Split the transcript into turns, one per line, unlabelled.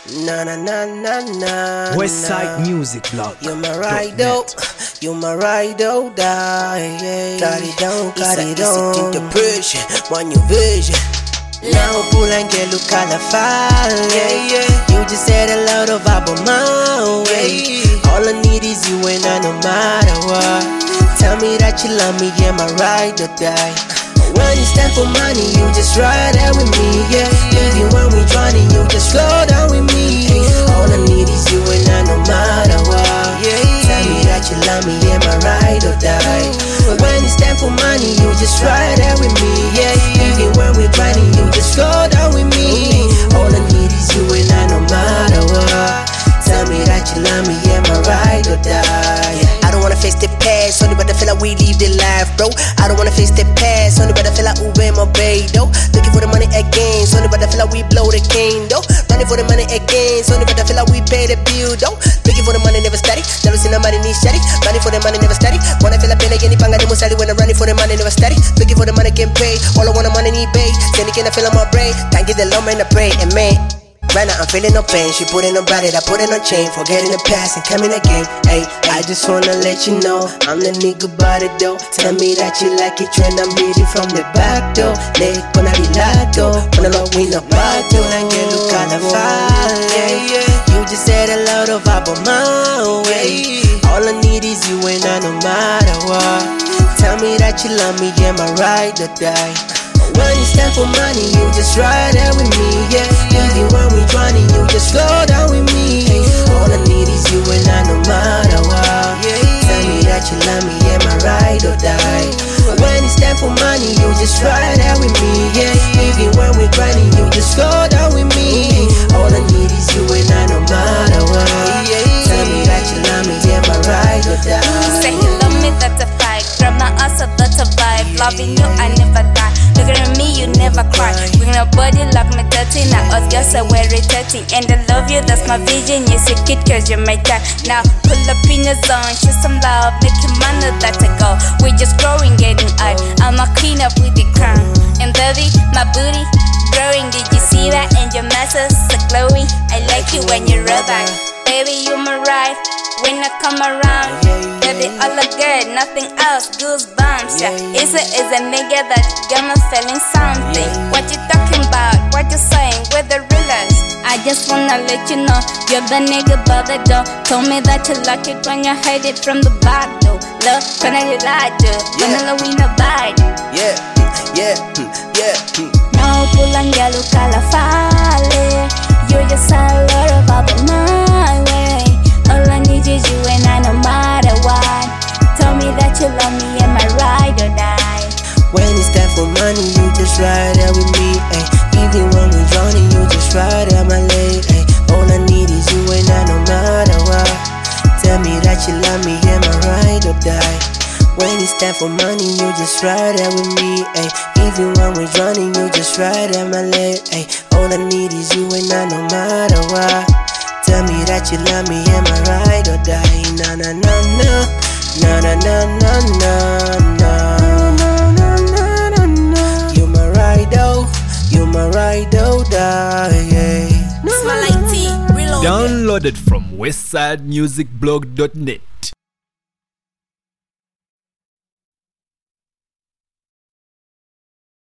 Na na na na na.
Westside Music Blog.
You're my rider, you're my rider, die. Got it down, got it on. The pressure, one new vision. Now pull and get look at the fire. You just said a lot of about my way. All I need is you and I, no matter what. Tell me that you love me, yeah, my ride or die. When it's time for money, you just ride out with me, yeah. Even when we drowning, you just slow down with me. All I need is you and I, no matter what. Tell me that you love me, yeah, my ride or die. When it's time for money, you just ride out with me, yeah. Even when we drowning, you just slow down with me. All I need is you and I, no matter what. Tell me that you love me, yeah, my ride or die. I don't wanna face the past, only but I feel like we live the life, bro. I don't wanna face the past, only but I feel like Uber my bay, though. Looking for the money again, only but I feel like we blow the cane, though. Running for the money again, only but I feel like we pay the bill, though. Looking for the money never steady, never seen nobody need steady. Running for the money never steady. Wanna feel like paying any panga de musali when I'm running for the money never steady. Looking for the money getting paid, all I want the money need pay. Sending can I feel on my brain, can't get the lumber and I pray, and man. Right now I'm feeling no pain, she put in no body, I put in no chain. Forgetting the past and coming again. Hey, I just wanna let you know I'm the nigga by the door. Tell me that you like it, trend, I'm reading from the back door. Leg when I relato, when I love win the battle. And get look at the fire, you just said a lot of about my way. All I need is you and I, no matter what. Tell me that you love me, yeah, my ride or die. When it's time for money, you just ride out with me, yeah. Even when we drowning, you just slow down with me. All I need is you and I, no matter what. Tell me that you love me, yeah, my ride or die. When it's time for money, you just ride out with me, yeah. Even when we grinding, you just slow down with me. All I need is you and I, no matter what. Tell me that you love me, yeah, my ride or die.
Say you love me, that's a fight. Grab my ass up, that's a vibe. Loving you, I never die. Looking at me, you never cry. Bring your body like me 13. Now us girls are very 30. And I love you, that's my vision. Yes, you kid, cause you're my type. Now pull up in your zone, show some love, make you money, that's a go. We just growing, getting high. I'm a queen up with the crown. And baby, my booty growing. Did you see that? And your muscles are glowing. I like you when you rub out. Baby, you my ride when I come around. Baby, all look good, nothing else, goosebumps, yeah. It's a nigga that got me feeling something. What you talking about? What you saying? We're the realest. I just wanna let you know you're the nigga by the door. Told me that you like it when you heard it from the back door. Love, can I lie to? Vanilla we no bite. No pulanga luka la fale. You just a lot about the my way. All I need is you and I, no matter what. Tell me that you love me and my ride or die.
When it's time for money, you just ride out with me, ay. Even when we drowning, you just ride out my leg, ay. All I need is you and I, no matter what. Tell me that you love me and my ride or die. When it's time for money, you just ride out with me, ay. Even when we drowning, you just ride out my leg, ay. All I need is you and I, no matter what. Tell me that you love me and my ride or die. Na na na na, na na na na na na. You my ride out, you my ride or die.
Smell like tea, reload.
Downloaded from westsidemusicblog.net.